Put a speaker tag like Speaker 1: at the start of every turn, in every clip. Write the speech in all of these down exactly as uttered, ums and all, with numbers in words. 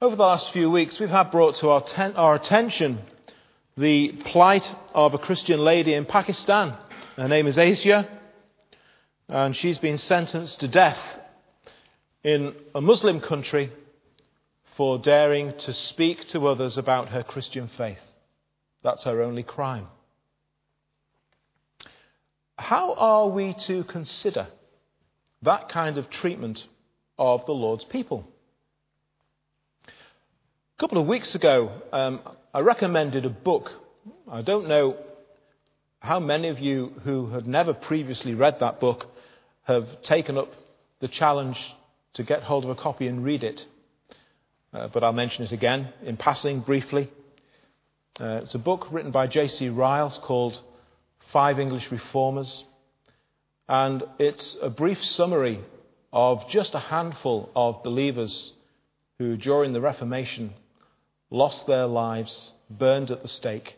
Speaker 1: Over the last few weeks, we've had brought to our, ten- our attention the plight of a Christian lady in Pakistan. Her name is Asia, and she's been sentenced to death in a Muslim country for daring to speak to others about her Christian faith. That's her only crime. How are we to consider that kind of treatment of the Lord's people? A couple of weeks ago, um, I recommended a book. I don't know how many of you who had never previously read that book have taken up the challenge to get hold of a copy and read it. Uh, but I'll mention it again in passing briefly. Uh, it's a book written by J C Ryles called Five English Reformers. And it's a brief summary of just a handful of believers who, during the Reformation, lost their lives, burned at the stake.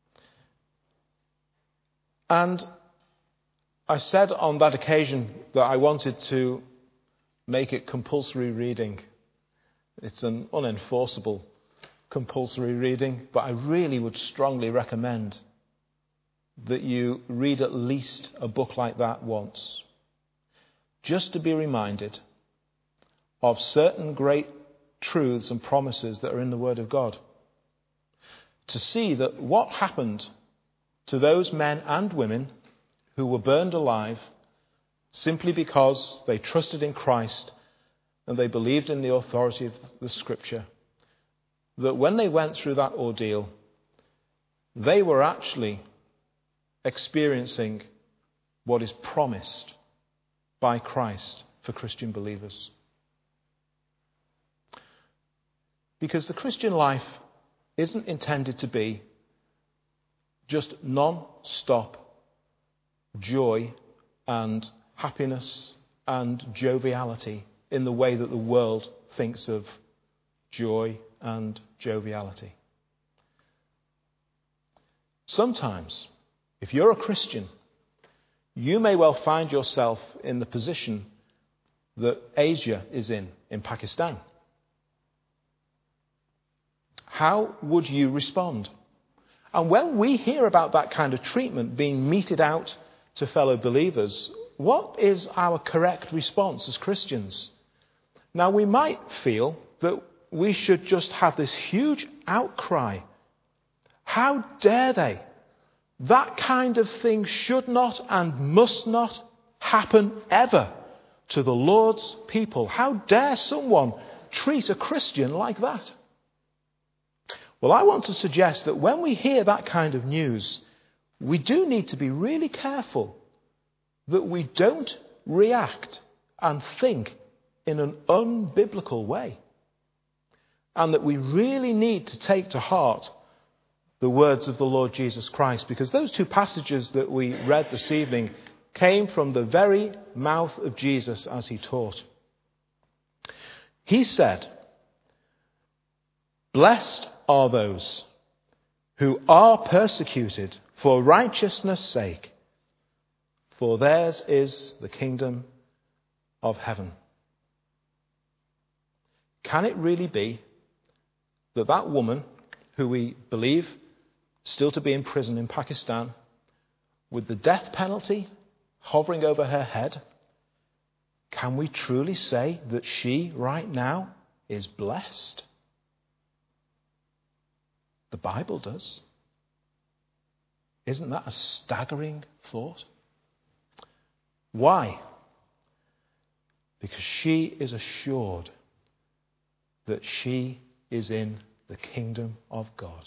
Speaker 1: And I said on that occasion that I wanted to make it compulsory reading. It's an unenforceable compulsory reading, but I really would strongly recommend that you read at least a book like that once, just to be reminded of certain great truths and promises that are in the Word of God. To see that what happened to those men and women who were burned alive simply because they trusted in Christ and they believed in the authority of the Scripture, that when they went through that ordeal, they were actually experiencing what is promised by Christ for Christian believers. Because the Christian life isn't intended to be just non-stop joy and happiness and joviality in the way that the world thinks of joy and joviality. Sometimes, if you're a Christian, you may well find yourself in the position that Asia is in, in Pakistan. How would you respond? And when we hear about that kind of treatment being meted out to fellow believers, what is our correct response as Christians? Now, we might feel that we should just have this huge outcry. How dare they? That kind of thing should not and must not happen ever to the Lord's people. How dare someone treat a Christian like that? Well, I want to suggest that when we hear that kind of news, we do need to be really careful that we don't react and think in an unbiblical way. And that we really need to take to heart the words of the Lord Jesus Christ, because those two passages that we read this evening came from the very mouth of Jesus as he taught. He said, "Blessed are those who are persecuted for righteousness' sake, for theirs is the kingdom of heaven." Can it really be that that woman, who we believe still to be in prison in Pakistan, with the death penalty hovering over her head, can we truly say that she right now is blessed? The Bible does. Isn't that a staggering thought? Why? Because she is assured that she is in the kingdom of God.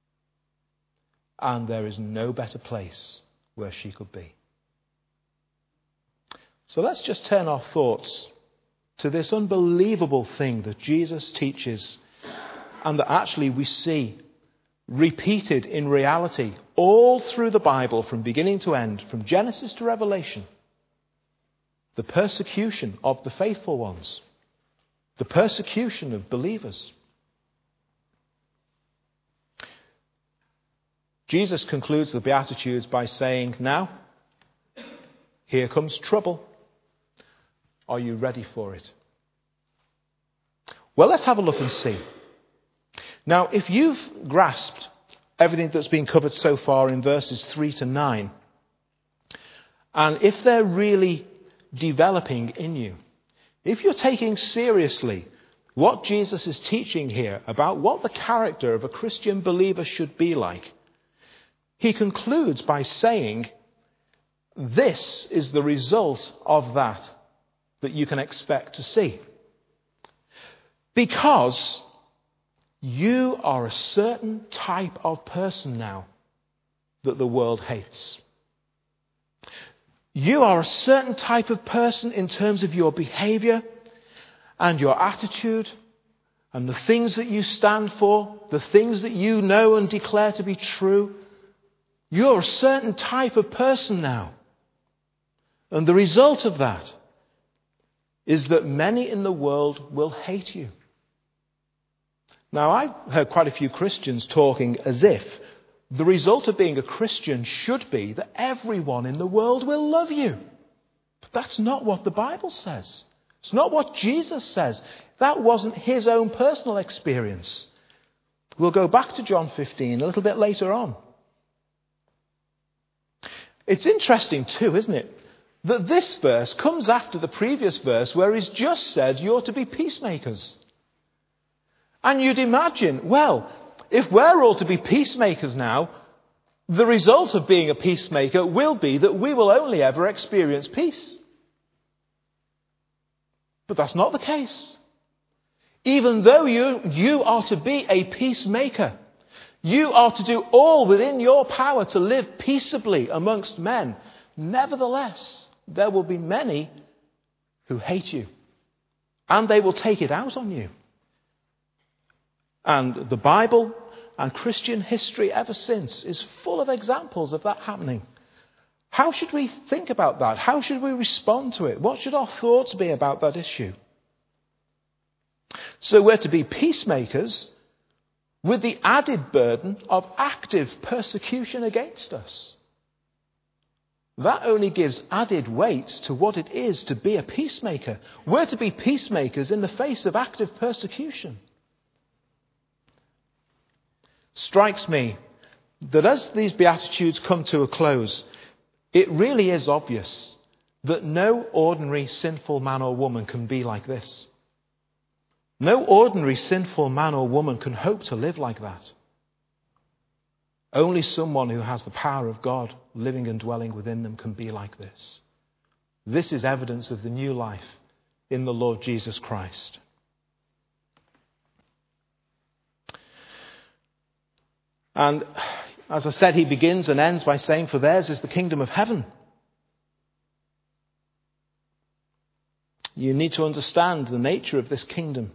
Speaker 1: And there is no better place where she could be. So let's just turn our thoughts to this unbelievable thing that Jesus teaches and that actually we see repeated in reality all through the Bible from beginning to end, from Genesis to Revelation. The persecution of the faithful ones. The persecution of believers. Jesus concludes the Beatitudes by saying, "Now, here comes trouble. Are you ready for it?" Well, let's have a look and see. Now, if you've grasped everything that's been covered so far in verses three to nine, and if they're really developing in you, if you're taking seriously what Jesus is teaching here about what the character of a Christian believer should be like, he concludes by saying, this is the result of that that you can expect to see. Because you are a certain type of person now that the world hates. You are a certain type of person in terms of your behavior and your attitude and the things that you stand for, the things that you know and declare to be true. You're a certain type of person now. And the result of that is that many in the world will hate you. Now, I've heard quite a few Christians talking as if the result of being a Christian should be that everyone in the world will love you. But that's not what the Bible says. It's not what Jesus says. That wasn't his own personal experience. We'll go back to John fifteen a little bit later on. It's interesting too, isn't it, that this verse comes after the previous verse where he's just said you're to be peacemakers. And you'd imagine, well, if we're all to be peacemakers now, the result of being a peacemaker will be that we will only ever experience peace. But that's not the case. Even though you, you are to be a peacemaker, you are to do all within your power to live peaceably amongst men, nevertheless, there will be many who hate you. And they will take it out on you. And the Bible and Christian history ever since is full of examples of that happening. How should we think about that? How should we respond to it? What should our thoughts be about that issue? So we're to be peacemakers with the added burden of active persecution against us. That only gives added weight to what it is to be a peacemaker. We're to be peacemakers in the face of active persecution. Strikes me that as these Beatitudes come to a close, it really is obvious that no ordinary sinful man or woman can be like this. No ordinary sinful man or woman can hope to live like that. Only someone who has the power of God living and dwelling within them can be like this. This is evidence of the new life in the Lord Jesus Christ. And as I said, he begins and ends by saying, for theirs is the kingdom of heaven. You need to understand the nature of this kingdom.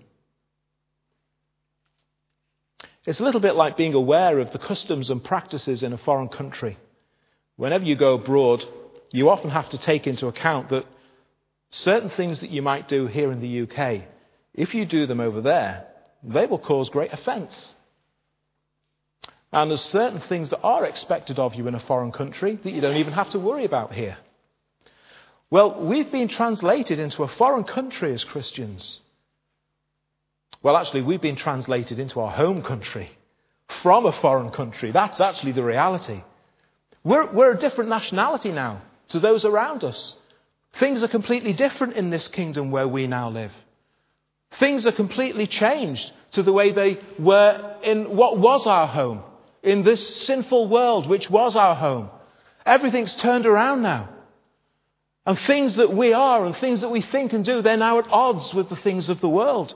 Speaker 1: It's a little bit like being aware of the customs and practices in a foreign country. Whenever you go abroad, you often have to take into account that certain things that you might do here in the U K, if you do them over there, they will cause great offence. And there's certain things that are expected of you in a foreign country that you don't even have to worry about here. Well, we've been translated into a foreign country as Christians. Well, actually, we've been translated into our home country from a foreign country. That's actually the reality. We're, we're a different nationality now to those around us. Things are completely different in this kingdom where we now live. Things are completely changed to the way they were in what was our home, in this sinful world which was our home. Everything's turned around now. And things that we are and things that we think and do, they're now at odds with the things of the world.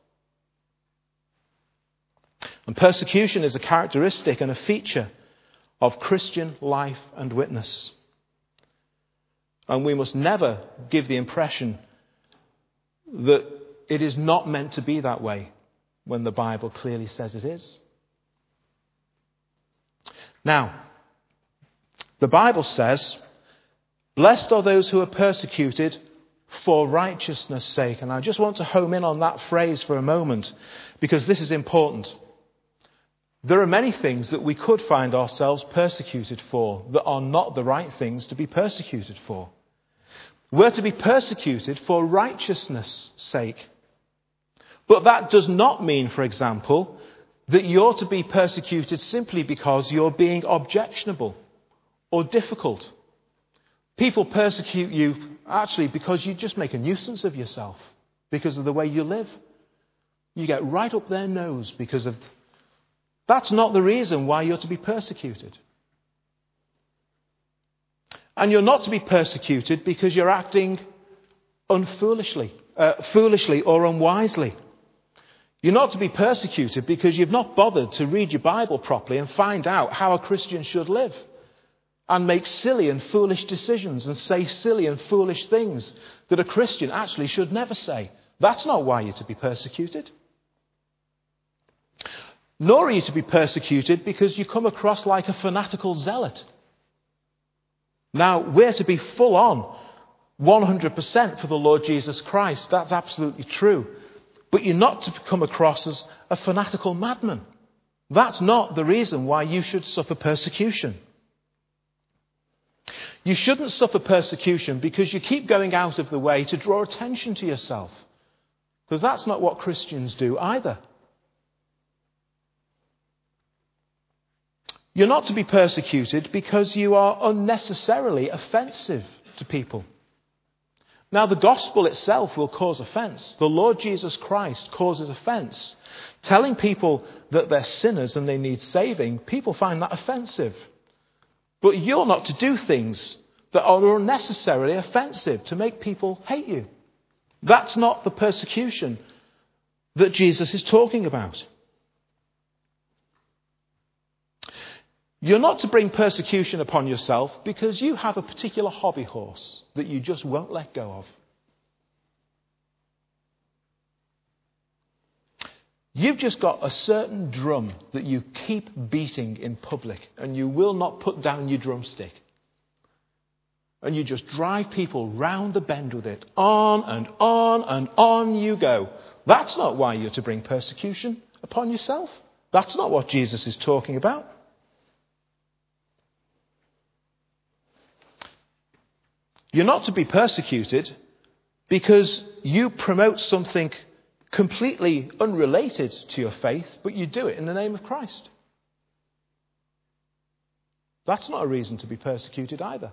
Speaker 1: And persecution is a characteristic and a feature of Christian life and witness. And we must never give the impression that it is not meant to be that way when the Bible clearly says it is. Now, the Bible says, blessed are those who are persecuted for righteousness' sake. And I just want to home in on that phrase for a moment, because this is important. There are many things that we could find ourselves persecuted for that are not the right things to be persecuted for. We're to be persecuted for righteousness' sake. But that does not mean, for example, that you're to be persecuted simply because you're being objectionable or difficult. People persecute you actually because you just make a nuisance of yourself because of the way you live. You get right up their nose because of... That's not the reason why you're to be persecuted. And you're not to be persecuted because you're acting unfoolishly, uh, foolishly or unwisely. You're not to be persecuted because you've not bothered to read your Bible properly and find out how a Christian should live and make silly and foolish decisions and say silly and foolish things that a Christian actually should never say. That's not why you're to be persecuted. Nor are you to be persecuted because you come across like a fanatical zealot. Now, we're to be full on, one hundred percent for the Lord Jesus Christ. That's absolutely true. But you're not to come across as a fanatical madman. That's not the reason why you should suffer persecution. You shouldn't suffer persecution because you keep going out of the way to draw attention to yourself. Because that's not what Christians do either. You're not to be persecuted because you are unnecessarily offensive to people. Now, the gospel itself will cause offense. The Lord Jesus Christ causes offense. Telling people that they're sinners and they need saving, people find that offensive. But you're not to do things that are unnecessarily offensive to make people hate you. That's not the persecution that Jesus is talking about. You're not to bring persecution upon yourself because you have a particular hobby horse that you just won't let go of. You've just got a certain drum that you keep beating in public and you will not put down your drumstick. And you just drive people round the bend with it. On and on and on you go. That's not why you're to bring persecution upon yourself. That's not what Jesus is talking about. You're not to be persecuted because you promote something completely unrelated to your faith, but you do it in the name of Christ. That's not a reason to be persecuted either.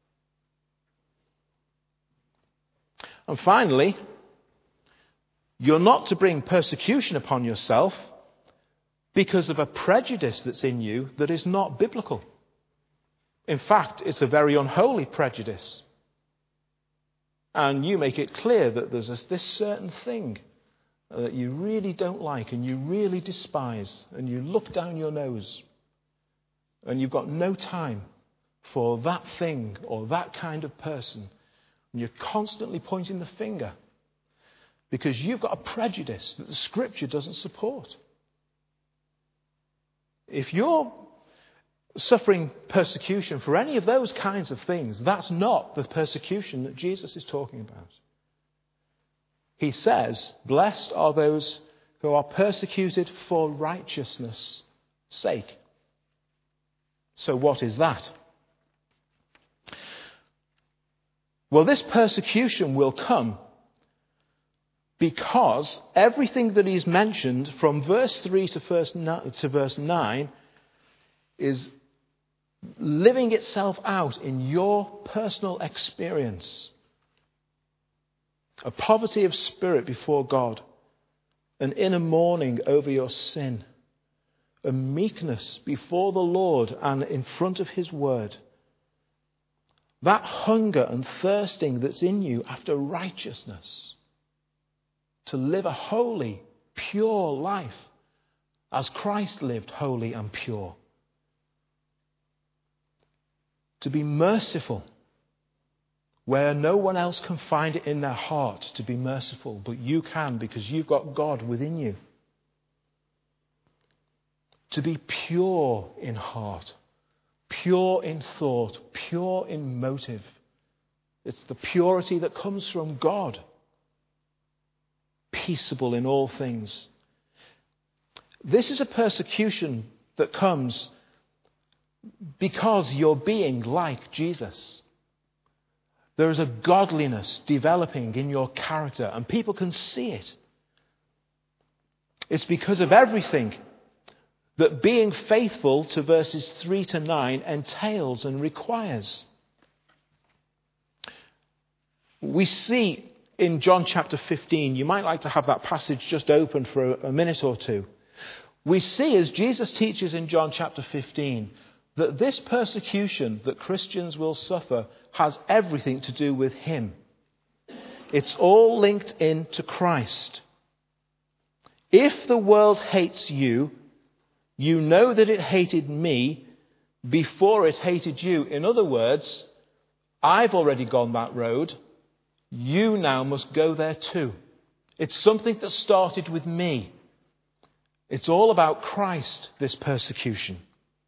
Speaker 1: And finally, you're not to bring persecution upon yourself because of a prejudice that's in you that is not biblical. In fact, it's a very unholy prejudice. And you make it clear that there's this, this certain thing that you really don't like and you really despise and you look down your nose and you've got no time for that thing or that kind of person. And you're constantly pointing the finger because you've got a prejudice that the Scripture doesn't support. If you're suffering persecution for any of those kinds of things, that's not the persecution that Jesus is talking about. He says, blessed are those who are persecuted for righteousness' sake. So what is that? Well, this persecution will come because everything that he's mentioned from verse three to verse nine is living itself out in your personal experience. A poverty of spirit before God, an inner mourning over your sin, a meekness before the Lord and in front of his word. That hunger and thirsting that's in you after righteousness, to live a holy, pure life as Christ lived holy and pure. To be merciful where no one else can find it in their heart to be merciful, but you can because you've got God within you. To be pure in heart, pure in thought, pure in motive. It's the purity that comes from God. Peaceable in all things. This is a persecution that comes because you're being like Jesus. There is a godliness developing in your character and people can see it. It's because of everything that being faithful to verses three to nine entails and requires. We see in John chapter fifteen, you might like to have that passage just open for a, a minute or two. We see as Jesus teaches in John chapter fifteen that this persecution that Christians will suffer has everything to do with him. It's all linked in to Christ. If the world hates you, you know that it hated me before it hated you. In other words, I've already gone that road. You now must go there too. It's something that started with me. It's all about Christ, this persecution.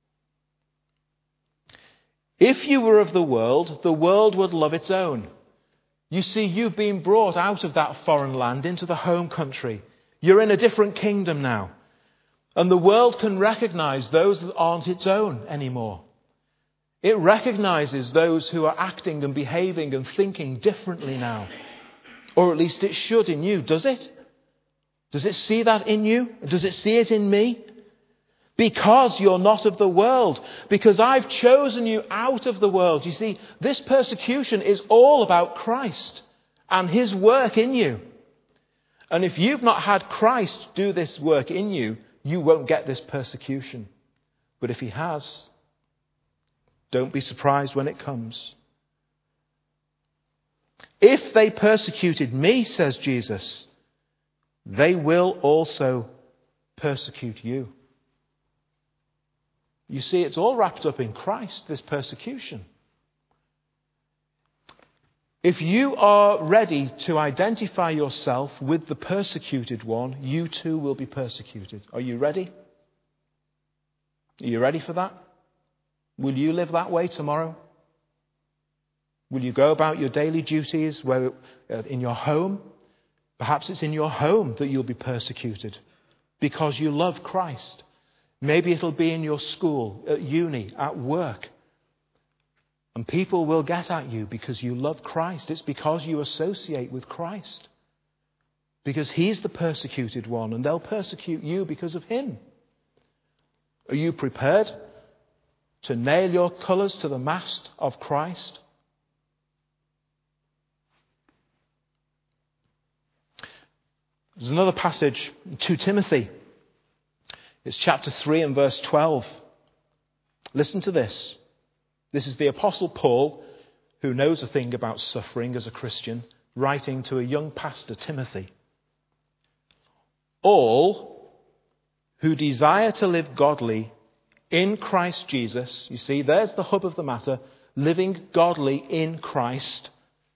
Speaker 1: If you were of the world, the world would love its own. You see, you've been brought out of that foreign land into the home country. You're in a different kingdom now. And the world can recognize those that aren't its own anymore. It recognizes those who are acting and behaving and thinking differently now. Or at least it should in you. Does it? Does it see that in you? Does it see it in me? Because you're not of the world. Because I've chosen you out of the world. You see, this persecution is all about Christ and his work in you. And if you've not had Christ do this work in you, you won't get this persecution. But if he has, don't be surprised when it comes. If they persecuted me, says Jesus, they will also persecute you. You see, it's all wrapped up in Christ, this persecution. If you are ready to identify yourself with the persecuted one, you too will be persecuted. Are you ready? Are you ready for that? Will you live that way tomorrow? Will you go about your daily duties, whether in your home? Perhaps it's in your home that you'll be persecuted because you love Christ. Maybe it'll be in your school, at uni, at work. And people will get at you because you love Christ. It's because you associate with Christ. Because he's the persecuted one, and they'll persecute you because of him. Are you prepared to nail your colours to the mast of Christ? There's another passage, Second Timothy. It's chapter three and verse twelve. Listen to this. This is the Apostle Paul, who knows a thing about suffering as a Christian, writing to a young pastor, Timothy. All who desire to live godly in Christ Jesus, you see, there's the hub of the matter, living godly in Christ,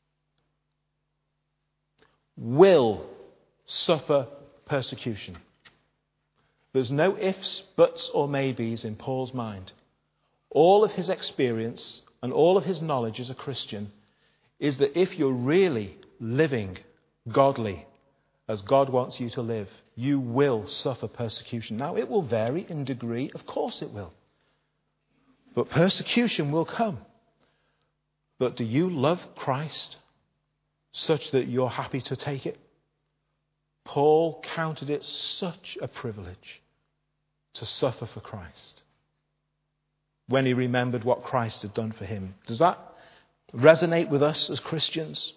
Speaker 1: will suffer persecution. There's no ifs, buts, or maybes in Paul's mind. All of his experience and all of his knowledge as a Christian is that if you're really living godly as God wants you to live, you will suffer persecution. Now, it will vary in degree. Of course it will. But persecution will come. But do you love Christ such that you're happy to take it? Paul counted it such a privilege to suffer for Christ when he remembered what Christ had done for him. Does that resonate with us as Christians?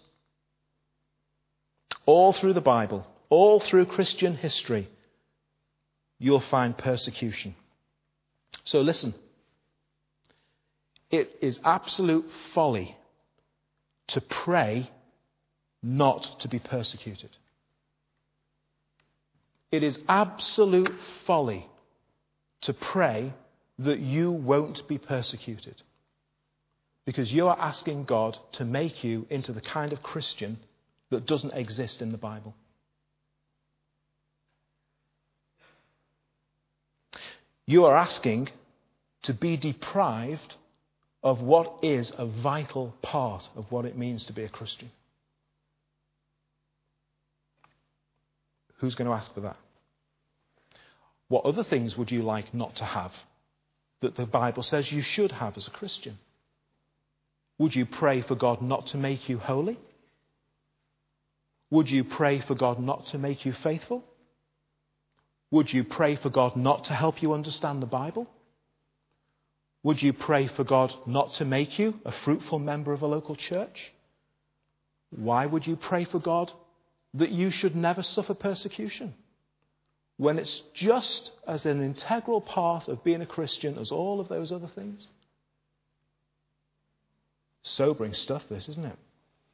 Speaker 1: All through the Bible, all through Christian history, you'll find persecution. So listen, it is absolute folly to pray not to be persecuted. It is absolute folly to pray that you won't be persecuted, because you are asking God to make you into the kind of Christian that doesn't exist in the Bible. You are asking to be deprived of what is a vital part of what it means to be a Christian. Who's going to ask for that? What other things would you like not to have that the Bible says you should have as a Christian? Would you pray for God not to make you holy? Would you pray for God not to make you faithful? Would you pray for God not to help you understand the Bible? Would you pray for God not to make you a fruitful member of a local church? Why would you pray for God that you should never suffer persecution, when it's just as an integral part of being a Christian as all of those other things? Sobering stuff, this, isn't it?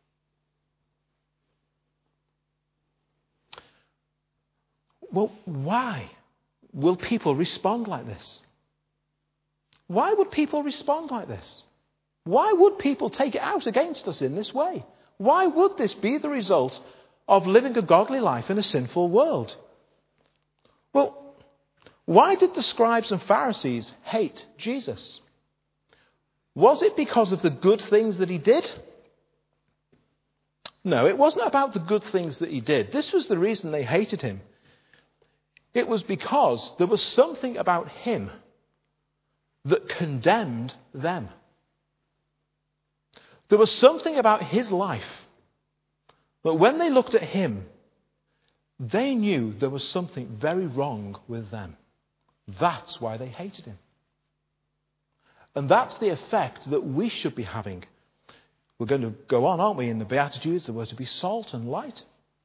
Speaker 1: Well, why will people respond like this? Why would people respond like this? Why would people take it out against us in this way? Why would this be the result of living a godly life in a sinful world? Well, why did the scribes and Pharisees hate Jesus? Was it because of the good things that he did? No, it wasn't about the good things that he did. This was the reason they hated him. It was because there was something about him that condemned them. There was something about his life that when they looked at him, they knew there was something very wrong with them. That's why they hated him. And that's the effect that we should be having. We're going to go on, aren't we, in the Beatitudes, that we're to be salt and light.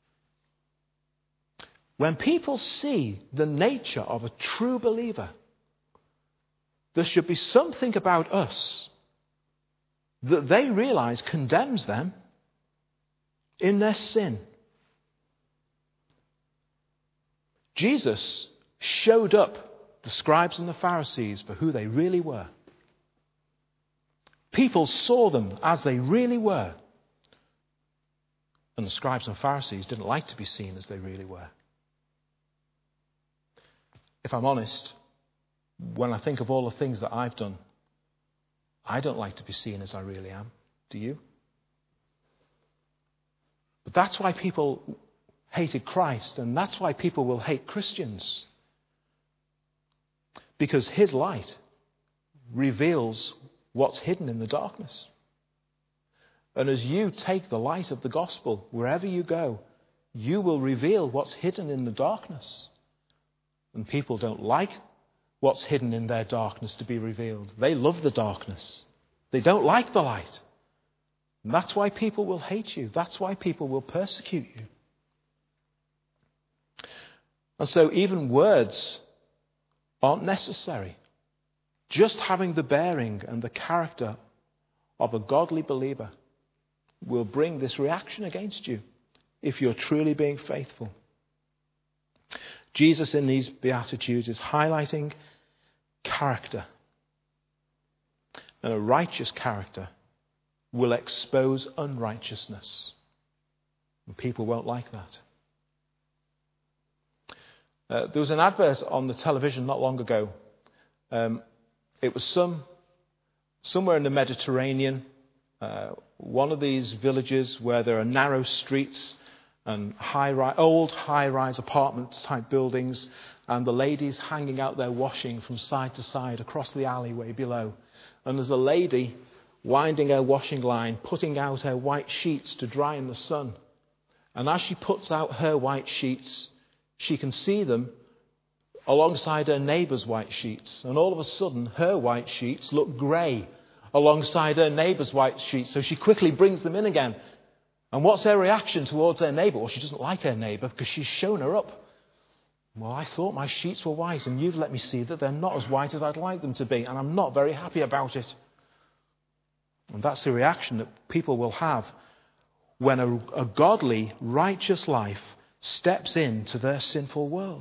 Speaker 1: When people see the nature of a true believer, there should be something about us that they realize condemns them in their sin. Jesus showed up the scribes and the Pharisees for who they really were. People saw them as they really were. And the scribes and Pharisees didn't like to be seen as they really were. If I'm honest, when I think of all the things that I've done, I don't like to be seen as I really am. Do you? But that's why people hated Christ, and that's why people will hate Christians. Because his light reveals what's hidden in the darkness. And as you take the light of the gospel wherever you go, you will reveal what's hidden in the darkness. And people don't like what's hidden in their darkness to be revealed. They love the darkness. They don't like the light. And that's why people will hate you. That's why people will persecute you. And so even words aren't necessary. Just having the bearing and the character of a godly believer will bring this reaction against you if you're truly being faithful. Jesus in these Beatitudes is highlighting character. And a righteous character will expose unrighteousness. And people won't like that. Uh, there was an advert on the television not long ago. Um, it was some somewhere in the Mediterranean, uh, one of these villages where there are narrow streets and high ri- old high-rise apartments type buildings, and the ladies hanging out their washing from side to side across the alleyway below. And there's a lady winding her washing line, putting out her white sheets to dry in the sun. And as she puts out her white sheets, she can see them alongside her neighbour's white sheets. And all of a sudden, her white sheets look grey alongside her neighbour's white sheets. So she quickly brings them in again. And what's her reaction towards her neighbour? Well, she doesn't like her neighbour because she's shown her up. Well, I thought my sheets were white, and you've let me see that they're not as white as I'd like them to be, and I'm not very happy about it. And that's the reaction that people will have when a, a godly, righteous life steps into their sinful world.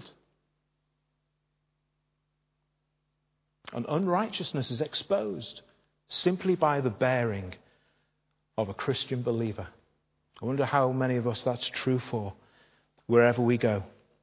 Speaker 1: And unrighteousness is exposed simply by the bearing of a Christian believer. I wonder how many of us that's true for wherever we go.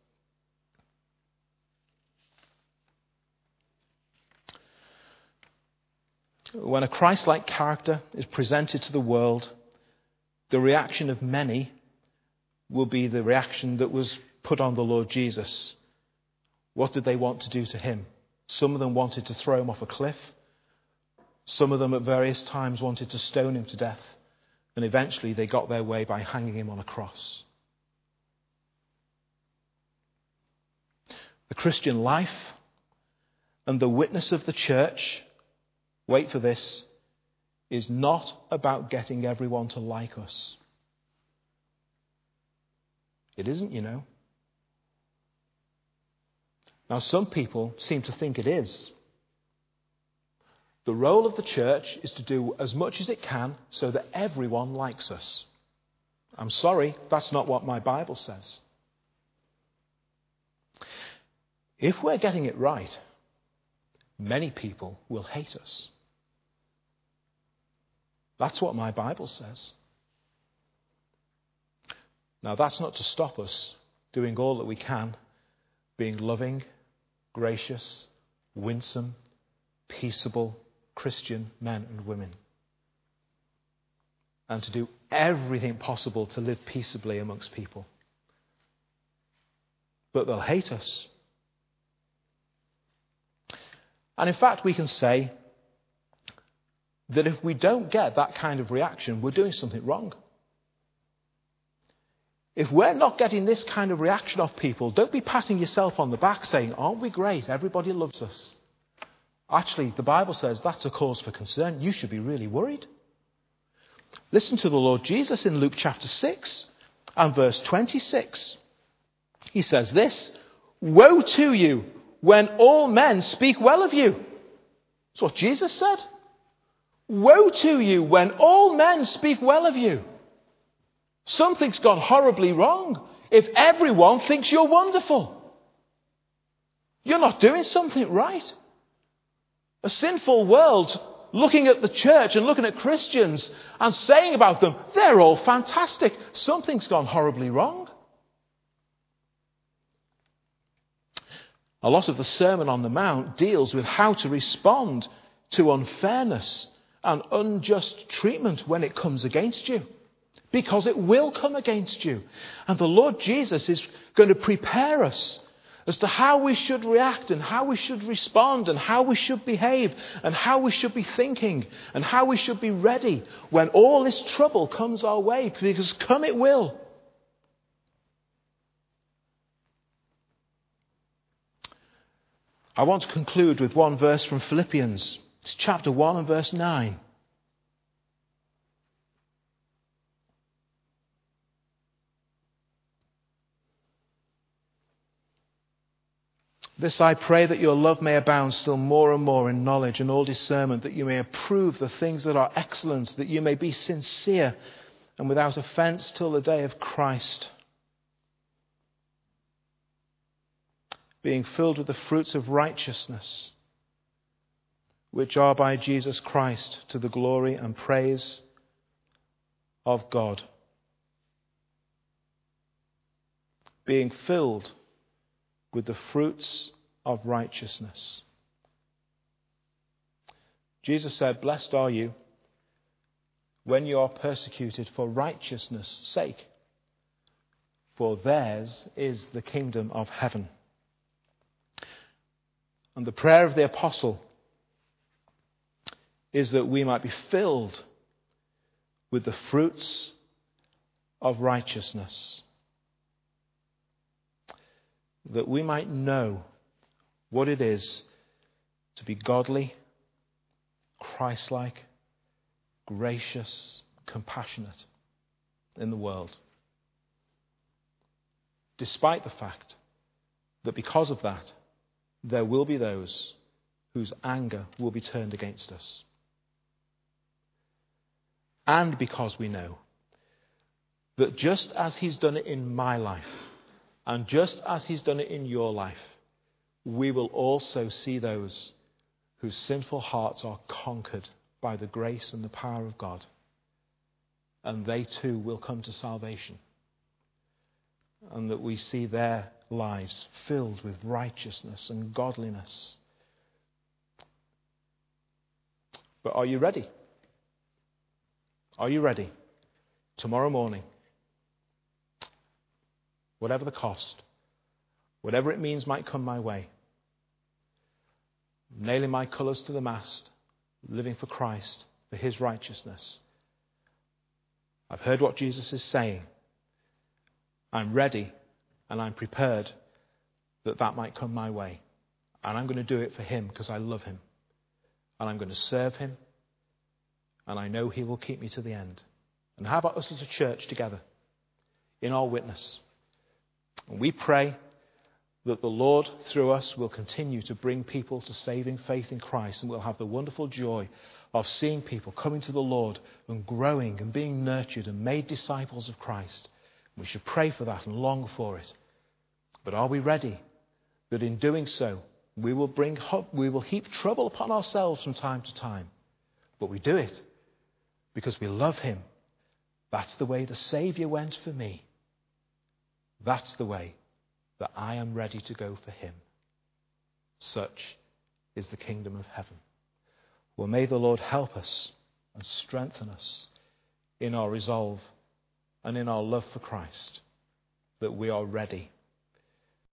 Speaker 1: When a Christ-like character is presented to the world, the reaction of many will be the reaction that was put on the Lord Jesus. What did they want to do to him? Some of them wanted to throw him off a cliff. Some of them at various times wanted to stone him to death. And eventually they got their way by hanging him on a cross. The Christian life and the witness of the church, wait for this, is not about getting everyone to like us. It isn't, you know. Now, some people seem to think it is. The role of the church is to do as much as it can so that everyone likes us. I'm sorry, that's not what my Bible says. If we're getting it right, many people will hate us. That's what my Bible says. Now, that's not to stop us doing all that we can, being loving, gracious, winsome, peaceable Christian men and women. And to do everything possible to live peaceably amongst people. But they'll hate us. And in fact, we can say that if we don't get that kind of reaction, we're doing something wrong. If we're not getting this kind of reaction off people, don't be patting yourself on the back saying, aren't we great? Everybody loves us. Actually, the Bible says that's a cause for concern. You should be really worried. Listen to the Lord Jesus in Luke chapter six and verse twenty-six. He says this, "Woe to you when all men speak well of you." That's what Jesus said. Woe to you when all men speak well of you. Something's gone horribly wrong if everyone thinks you're wonderful. You're not doing something right. A sinful world looking at the church and looking at Christians and saying about them, they're all fantastic. Something's gone horribly wrong. A lot of the Sermon on the Mount deals with how to respond to unfairness and unjust treatment when it comes against you. Because it will come against you. And the Lord Jesus is going to prepare us as to how we should react and how we should respond and how we should behave and how we should be thinking and how we should be ready when all this trouble comes our way, because come it will. I want to conclude with one verse from Philippians. It's chapter one and verse nine. This I pray, that your love may abound still more and more in knowledge and all discernment, that you may approve the things that are excellent, that you may be sincere and without offense till the day of Christ, being filled with the fruits of righteousness, which are by Jesus Christ, to the glory and praise of God. Being filled with the fruits of righteousness. Jesus said, "Blessed are you when you are persecuted for righteousness' sake, for theirs is the kingdom of heaven." And the prayer of the apostle is that we might be filled with the fruits of righteousness. That we might know what it is to be godly, Christ-like, gracious, compassionate in the world. Despite the fact that because of that, there will be those whose anger will be turned against us. And because we know that just as he's done it in my life, and just as he's done it in your life, we will also see those whose sinful hearts are conquered by the grace and the power of God. And they too will come to salvation. And that we see their lives filled with righteousness and godliness. But are you ready? Are you ready? Tomorrow morning, whatever the cost, whatever it means might come my way, nailing my colours to the mast, living for Christ, for his righteousness. I've heard what Jesus is saying. I'm ready and I'm prepared that that might come my way. And I'm going to do it for him because I love him. And I'm going to serve him. And I know he will keep me to the end. And how about us as a church together in our witness? And we pray that the Lord, through us, will continue to bring people to saving faith in Christ, and we'll have the wonderful joy of seeing people coming to the Lord and growing and being nurtured and made disciples of Christ. We should pray for that and long for it. But are we ready that in doing so, we will bring hope, we will heap trouble upon ourselves from time to time? But we do it because we love him. That's the way the Saviour went for me. That's the way that I am ready to go for him. Such is the kingdom of heaven. Well, may the Lord help us and strengthen us in our resolve and in our love for Christ, that we are ready